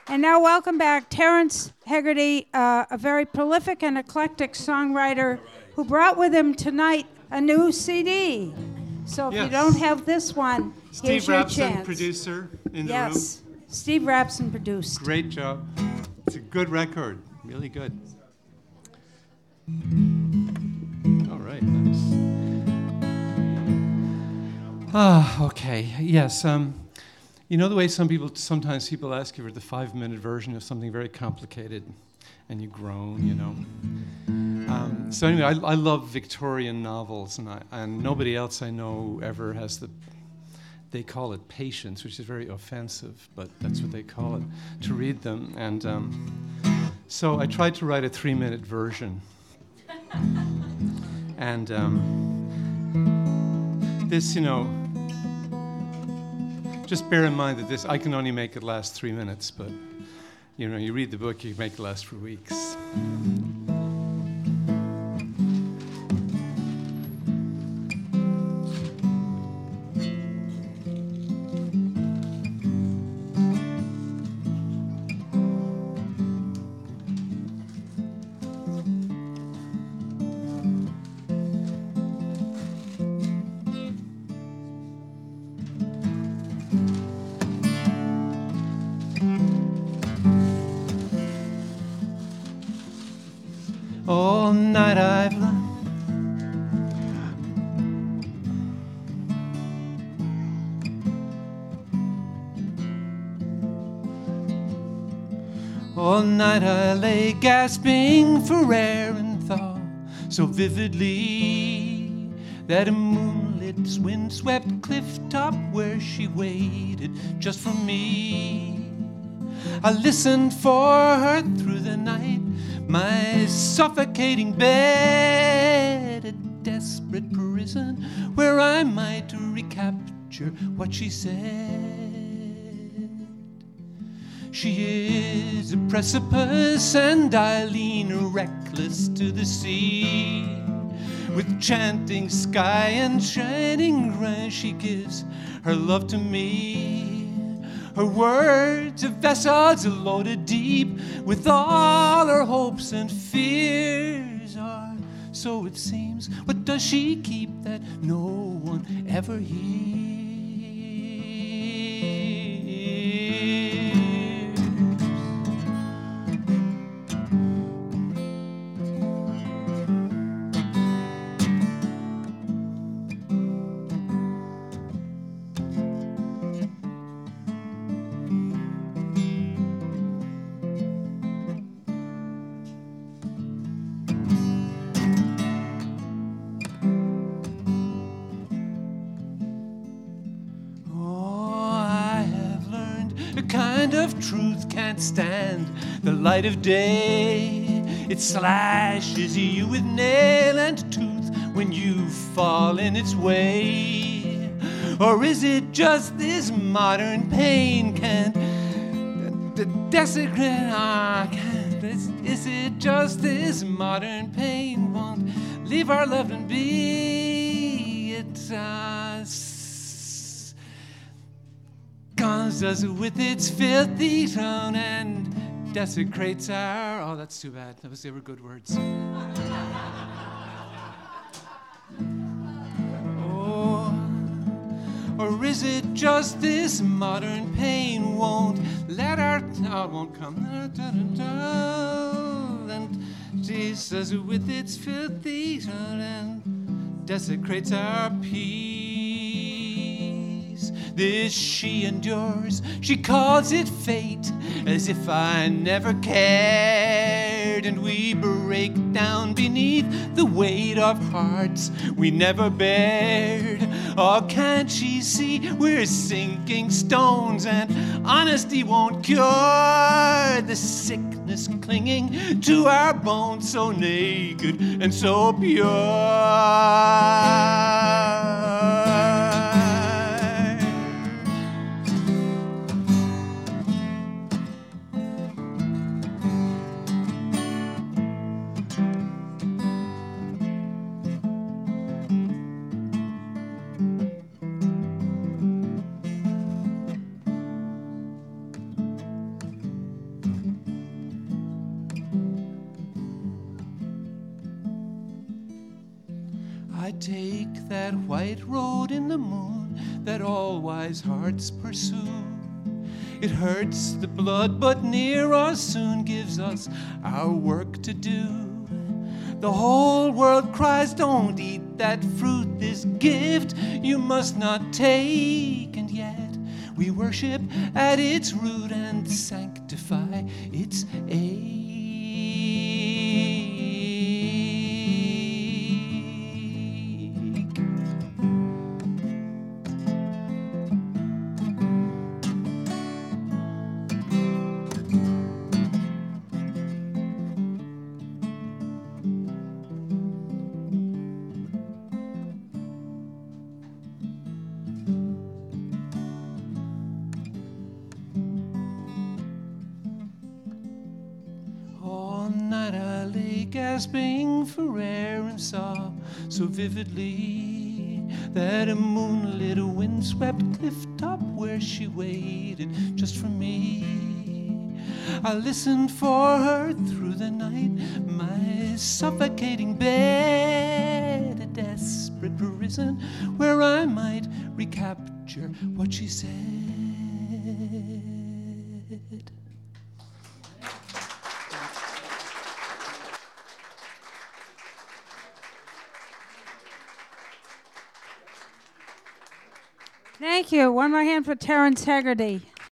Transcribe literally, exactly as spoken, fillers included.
And now welcome back Terrence Hegarty, uh, a very prolific and eclectic songwriter who brought with him tonight a new C D. So if yes. you don't have this one, Steve here's your Rapson, chance. producer in the yes. room. Yes, Steve Rapson produced. Great job. It's a good record, really good. All right, nice. Ah, okay, yes. Um, you know the way some people, sometimes people ask you for the five-minute version of something very complicated, and you groan, you know. Um, so anyway, I, I love Victorian novels, and, I, and nobody else I know ever has the, they call it patience, which is very offensive, but that's what they call it, to read them. And um, so I tried to write a three-minute version. And um, this, you know, just bear in mind that this, I can only make it last three minutes, but, you know, you read the book, you can make it last for weeks. All night I've learned All night I lay gasping for air and thought so vividly that a moonlit, wind-swept cliff top where she waited just for me. I listened for her through the night, my suffocating bed, a desperate prison where I might recapture what she said. She is a precipice and I lean reckless to the sea. With chanting sky and shining rain, she gives her love to me. Her words of vessels loaded deep with all her hopes and fears are, so it seems, what does she keep that no one ever hears? Of truth can't stand the light of day. It slashes you with nail and tooth when you fall in its way. Or is it just this modern pain can't the desecrate? Ah, can't. Is, is it just this modern pain won't leave our love and be? It uh, comes us with its filthy tone and desecrates our... Oh, that's too bad. Those were good words. Oh, or is it just this modern pain won't let our... Oh, it won't come. And Jesus with its filthy tone and desecrates our peace. This she endures, she calls it fate, as if I never cared. And we break down beneath the weight of hearts we never bared. Oh, can't she see we're sinking stones, and honesty won't cure the sickness clinging to our bones, so naked and so pure. I take that white road in the moon that all wise hearts pursue. It hurts the blood, but near or soon gives us our work to do. The whole world cries, don't eat that fruit, this gift you must not take. And yet we worship at its root and sanctify its ache. Gasping for air and saw so vividly that a moonlit, windswept cliff top where she waited just for me. I listened for her through the night, my suffocating bed, a desperate prison where I might recapture what she said. Thank you. One more hand for Terence Haggerty.